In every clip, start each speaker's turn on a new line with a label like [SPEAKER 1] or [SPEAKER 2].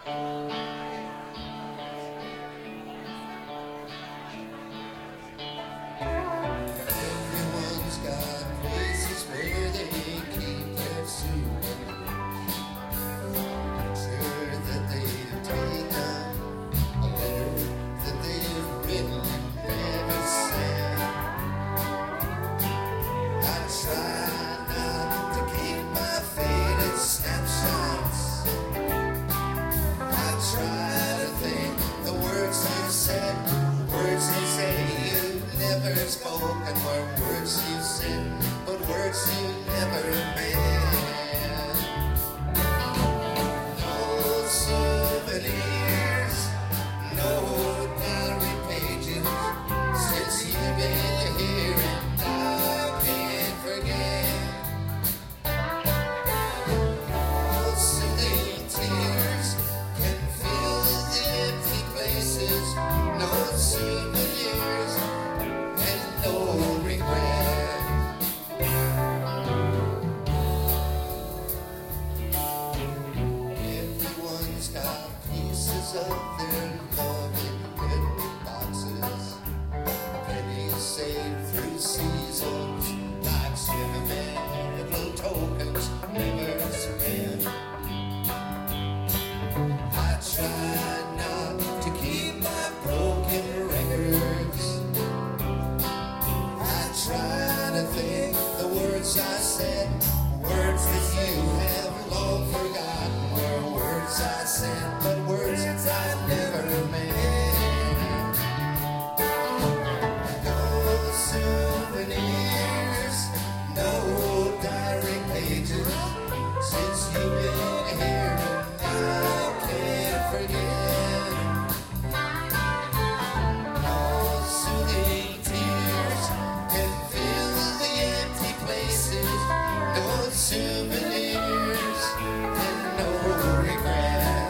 [SPEAKER 1] Everyone's got places where they keep their souvenirs. Sure that they've taken a letter that they've written and never sent. I try not to keep my faded snapshots. I try to think the words you said, words you say you've never spoken, were words you said, but words you never meant. No souvenirs, no diary pages, since you've been here and I can't forget. No soothing tears can fill the empty places, no souvenirs and no regret. Everyone's got pieces of their love in little boxes, pennies saved through seasons, like sentimental tokens never spent. I try not to keep my broken records. I try to think the words I said, words that you have long forgotten, were words I said, but words I never meant. No souvenirs, no diary pages, since you've been here and I can't forget. No soothing tears can fill the empty places, no souvenirs and no regret.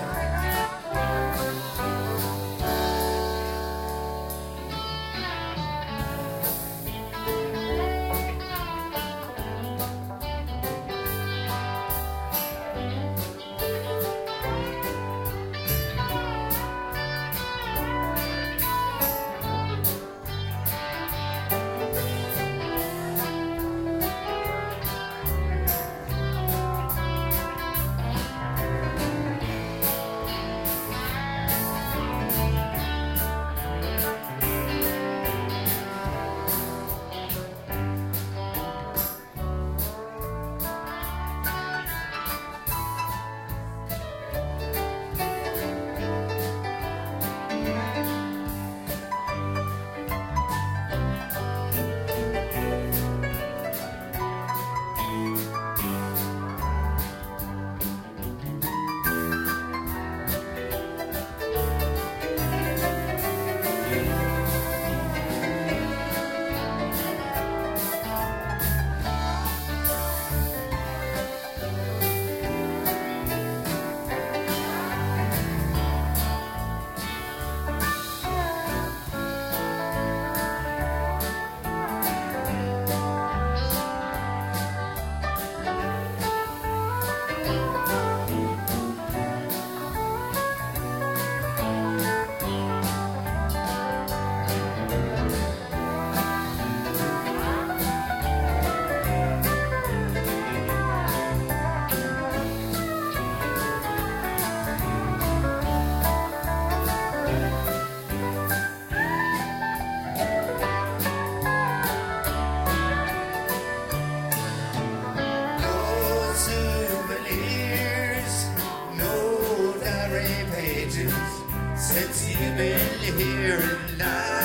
[SPEAKER 1] Since you've been here and I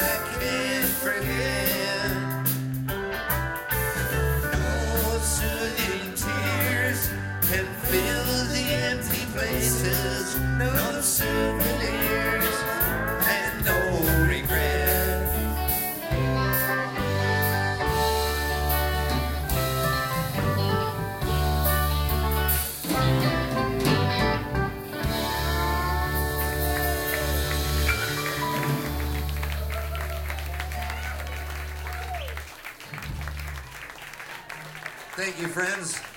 [SPEAKER 1] can't forget. No soothing tears can fill the empty places, no souvenirs and no regret. Thank you, friends.